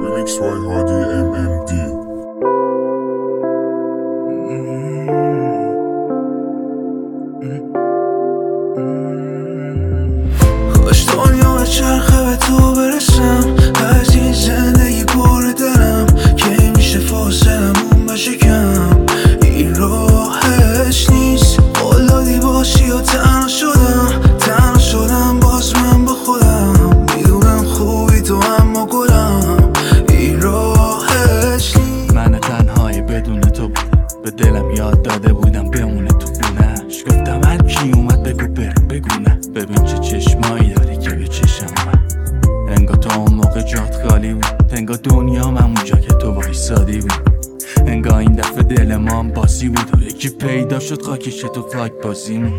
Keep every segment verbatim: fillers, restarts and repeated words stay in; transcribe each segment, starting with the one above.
Remix by Hadi ام ام دی. خوش دنیا به چرخه به تو برسم، از این زندگی پر دلم که میشه فاصلمون بشه کم. این راهش نیست، قول دادی باشی و تنها شدم تنها شدم باز من با خودم. میدونم خوبی تو اما گلم، این راهش نیست. من تنهایی بدون تو به دلم یاد داده بودم بمونه تو خونه‌اش. گفتم هر کی اومد بگو برم بگو نه. ببین چه چشمایی داری که به چشم من. انگار تو اون موقع جات خالی بود، انگار دنیا من اونجا که تو وایسادی بود. انگار این دفعه دل ما هم بازی بود و یکی پیدا شد خاکش تو فاک بازیمون.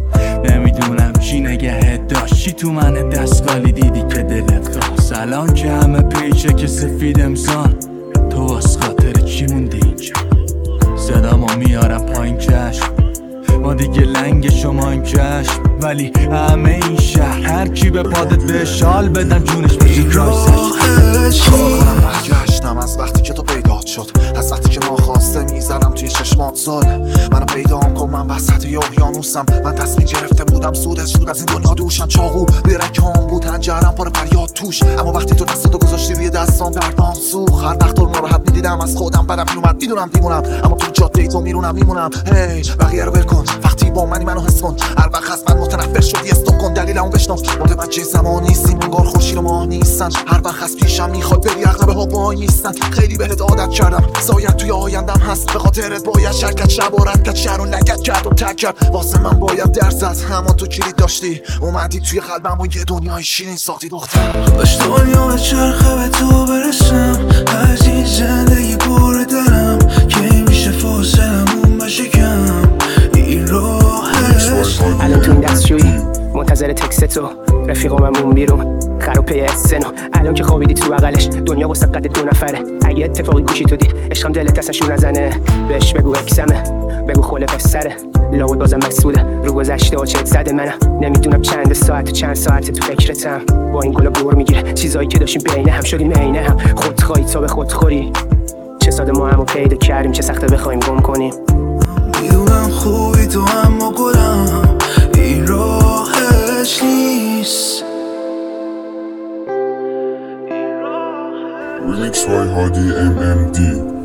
نمیدونم چی نگهت داشت، چی تو من دست خالی دیدی که دلت خواست. الان که همه پیچه که سفید امسان، تو واس خاطر چی موندی اینجا؟ صدامو میارم پایین چشم، ما دیگه لنگ شما این چشم. ولی همه این شهر هر کی به پادت به شال بدم جونش بشه کرایسش. کنم برگشتم از وقتی که تو پیدات شد، از وقتی که ما خواسته میزنم توی چشمات زل. منو پیدا کن، من وسط اقیانوسم. من تصمیم گرفته بودم سودت شد از این دنیا دوشم. چاقو برکام بود هنجرم پر فریاد توش، اما وقتی تو دستتو گذاشتی روی دستام دردام سوخت. هر وقت تو ناراحت میدیدم از خودم بدم میومد، میدونم دیوونم اما تو جاده تو میرونم میمونم. هی بقیه رو ول کن، وقتی با منی منو حس کن. هر وقت از من متنفر شدی استاپ کن، دلیلمو بشنو. متوجه زمان نیستیم، انگار خورشید و ماه نیستن. هر وقت از پیشم میخواد بری عقب ها وای نیستن. خیلی بهت عادت کردم، زاید توی آیندم هست. به خاطرت باید شرکت شب و رد کرد، شهر و لگت کرد و تک کرد. واسه من باید درس از همان تو کلید داشتی، اومدی توی قلبم و یه دنیای شیرین ساختی دختر. خوش دنیا به چرخه به تو برسم، از این زندگی پر دلم که میشه فاصلمون بشه کم. این راهش الان تو این دستشویی منتظر تکست تو، رفیقاممون بیرون خروپه اسنو. الان که خوابیدی تو بغلش، دنیا واسه قد دو نفره. اگه اتفاقی گوشی تو دید، عشقم دلت اصلا نزنه. بهش بگو اکسمه، بگو خله پسره. لاود بازم مسئوله رو گذشته و چت زده. منم نمیدونم چند ساعت و چند ساعت تو فکرتم. با این گلا بور میگیره چیزایی که داشتیم بین هم شدیم عین هم. خودخواهی تا به خودخوری، چه ساده ما همو پیدا کردیم، چه سخته بخوایم گم کنیم. میدونم خوبی تو اما گلم، این راهش نیست. Remix by Hadi ام ام دی.